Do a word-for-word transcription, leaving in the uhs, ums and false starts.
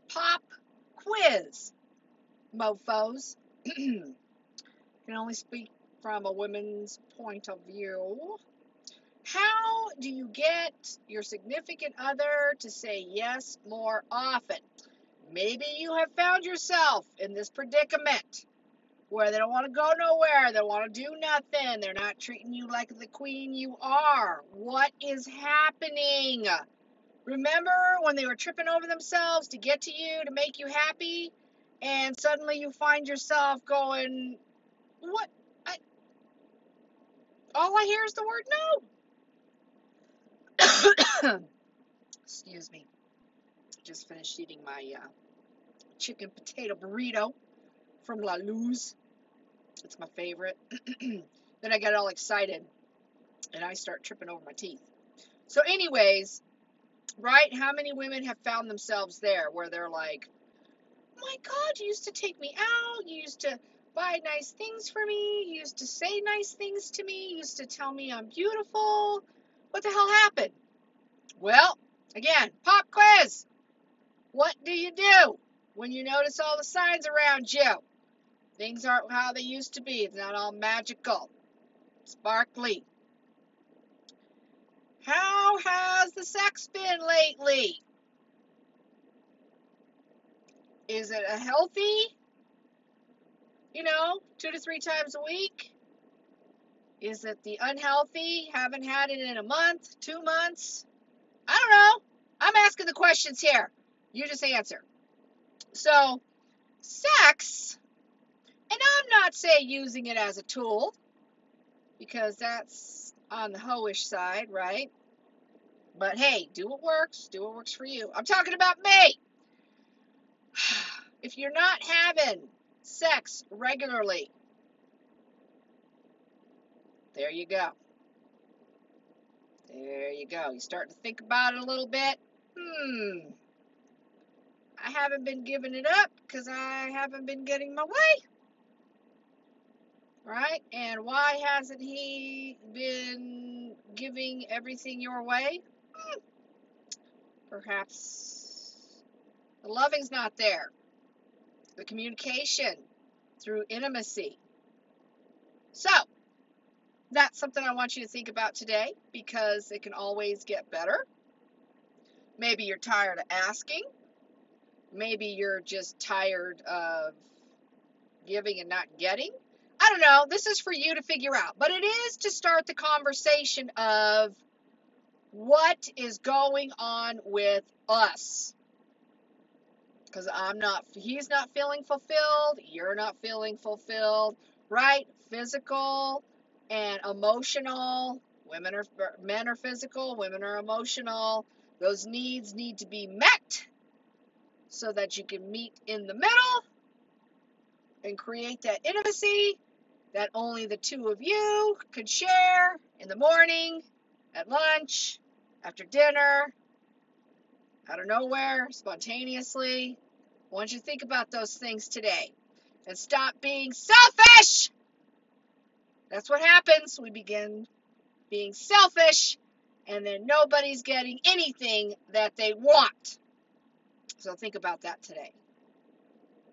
Pop quiz, mofos. Can only speak from a woman's point of view. How do you get your significant other to say yes more often? Maybe you have found yourself in this predicament where they don't want to go nowhere, they want to do nothing, they're not treating you like the queen you are. What is happening? Remember when they were tripping over themselves to get to you, to make you happy, and suddenly you find yourself going, what? I, all I hear is the word no. Excuse me. Just finished eating my uh, chicken potato burrito from La Luz. It's my favorite. Then I get all excited and I start tripping over my teeth. So anyways, right, how many women have found themselves there where they're like, my God, you used to take me out, you used to buy nice things for me, you used to say nice things to me, you used to tell me I'm beautiful. What the hell happened? Well, again, pop quiz. What do you do when you notice all the signs around you? Things aren't how they used to be. It's not all magical, sparkly. How has the sex been lately? Is it a healthy, you know, two to three times a week? Is it the unhealthy, haven't had it in a month, two months? I don't know. I'm asking the questions here. You just answer. So, sex, and I'm not saying using it as a tool, because that's on the hoish side, right? But hey, do what works. Do what works for you. I'm talking about me. If you're not having sex regularly, there you go. There you go. You start to think about it a little bit. Hmm. I haven't been giving it up because I haven't been getting my way. Right? And why hasn't he been giving everything your way? Hmm. Perhaps the loving's not there. The communication through intimacy. So, that's something I want you to think about today because it can always get better. Maybe you're tired of asking. Maybe you're just tired of giving and not getting. I don't know. This is for you to figure out. But it is to start the conversation of what is going on with us. Because I'm not, he's not feeling fulfilled. You're not feeling fulfilled, right? Physical and emotional. Women are, men are physical, women are emotional. Those needs need to be met so that you can meet in the middle and create that intimacy that only the two of you could share in the morning, at lunch, after dinner, out of nowhere, spontaneously. I want you to think about those things today and stop being selfish. That's what happens. We begin being selfish, and then nobody's getting anything that they want. So think about that today.